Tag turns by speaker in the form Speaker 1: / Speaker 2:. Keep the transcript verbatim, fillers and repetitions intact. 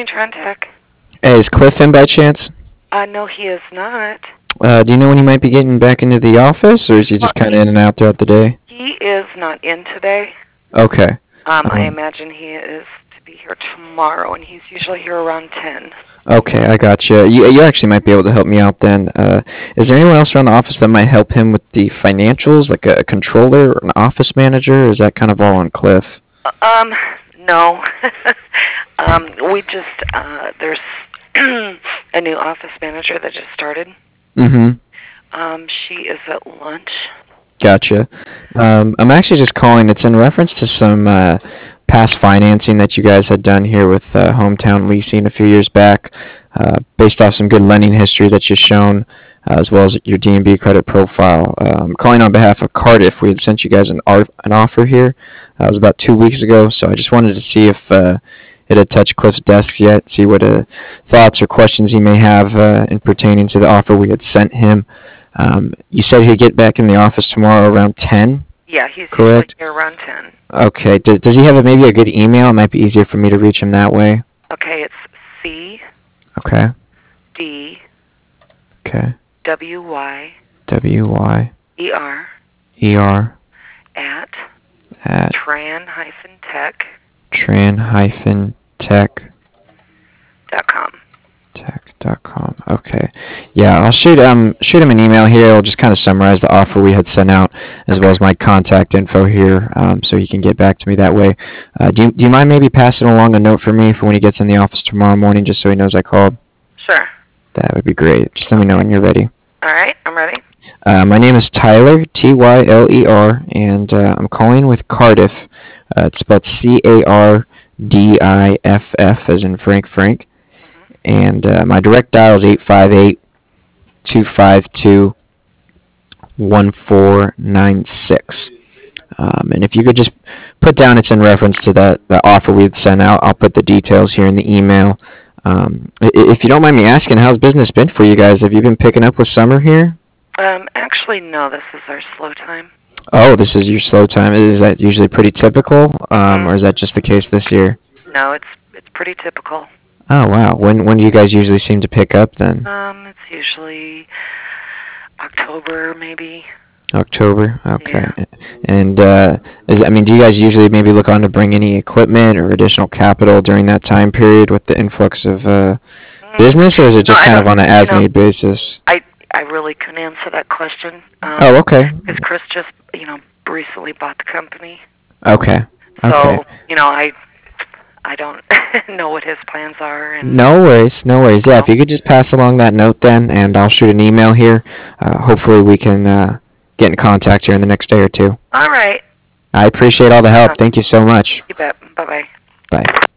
Speaker 1: morning, Trentech.
Speaker 2: Hey, is Cliff in by chance?
Speaker 1: Uh, no, he is not.
Speaker 2: Uh, do you know when he might be getting back into the office, or is he just
Speaker 1: Well,
Speaker 2: kind of in and out throughout the day?
Speaker 1: He is not in today.
Speaker 2: Okay.
Speaker 1: Um, I
Speaker 2: Um,
Speaker 1: imagine he is to be here tomorrow, and he's usually here around ten.
Speaker 2: okay, I gotcha. You, you actually might be able to help me out then. Uh, is there anyone else around the office that might help him with the financials, like a, a controller or an office manager, or is that kind of all on Cliff?
Speaker 1: Uh, um, no. um, we just, uh, there's a new office manager that just started.
Speaker 2: Mm-hmm.
Speaker 1: Um, she is at lunch.
Speaker 2: Gotcha. Um, I'm actually just calling. It's in reference to some uh, past financing that you guys had done here with uh, Hometown Leasing a few years back, uh, based off some good lending history that you've shown, uh, as well as your D and B credit profile. Uh, I'm calling on behalf of Cardiff. We had sent you guys an, ar- an offer here. Uh, it was about two weeks ago, so I just wanted to see if uh, it had touched Cliff's desk yet, see what uh, thoughts or questions he may have uh, in pertaining to the offer we had sent him. Um, you said he'd get back in the office tomorrow around ten?
Speaker 1: Yeah, he's
Speaker 2: Correct.
Speaker 1: usually here around ten.
Speaker 2: Okay. Does, does he have a, maybe a good email? It might be easier for me to reach him that way.
Speaker 1: Okay, it's C
Speaker 2: Okay.
Speaker 1: D
Speaker 2: Okay.
Speaker 1: W Y
Speaker 2: W Y
Speaker 1: E R
Speaker 2: E R
Speaker 1: at
Speaker 2: at
Speaker 1: tran-tech
Speaker 2: tran-tech
Speaker 1: dot com.
Speaker 2: tech dot com. Okay. Yeah, I'll shoot um shoot him an email here. I'll just kind of summarize the offer we had sent out, as
Speaker 1: Okay.
Speaker 2: well as my contact info here, um, so he can get back to me that way. Uh, do you do you mind maybe passing along a note for me for when he gets in the office tomorrow morning, just so he knows I called?
Speaker 1: Sure.
Speaker 2: That would be great. Just let me know when you're ready.
Speaker 1: All right, I'm ready.
Speaker 2: Uh, my name is Tyler, T Y L E R, and uh, I'm calling with Cardiff. Uh, it's spelled C A R D I F F, as in Frank Frank.
Speaker 1: Mm-hmm.
Speaker 2: And uh, my direct dial is eight five eight, two five two, one four nine six. Um, and if you could just put down it's in reference to that the offer we had sent out, I'll put the details here in the email. Um, if you don't mind me asking, how's business been for you guys? Have you been picking up with summer here?
Speaker 1: Um, actually, no, this is our slow time.
Speaker 2: Oh, this is your slow time. Is that usually pretty typical, um, or is that just the case this year?
Speaker 1: No, it's it's pretty typical.
Speaker 2: Oh, wow. When when do you guys usually seem to pick up then?
Speaker 1: Um, it's usually October, maybe.
Speaker 2: October. Okay.
Speaker 1: Yeah.
Speaker 2: And uh, is I mean, do you guys usually maybe look on to bring any equipment or additional capital during that time period with the influx of uh,
Speaker 1: Mm,
Speaker 2: business, or is it
Speaker 1: no,
Speaker 2: just
Speaker 1: I
Speaker 2: kind of
Speaker 1: don't.
Speaker 2: on an
Speaker 1: You know,
Speaker 2: as-need basis?
Speaker 1: I I really couldn't answer that question. Um,
Speaker 2: Oh, okay.
Speaker 1: Because Chris just, you know, recently bought the company.
Speaker 2: Okay.
Speaker 1: So,
Speaker 2: Okay.
Speaker 1: you know, I I don't know what his plans are. And
Speaker 2: No worries, no worries. Yeah,
Speaker 1: so,
Speaker 2: if you could just pass along that note then, and I'll shoot an email here. Uh, hopefully we can uh, get in contact here in the next day or two.
Speaker 1: all right.
Speaker 2: I appreciate all the help. Thank you so much.
Speaker 1: You bet. Bye-bye.
Speaker 2: Bye.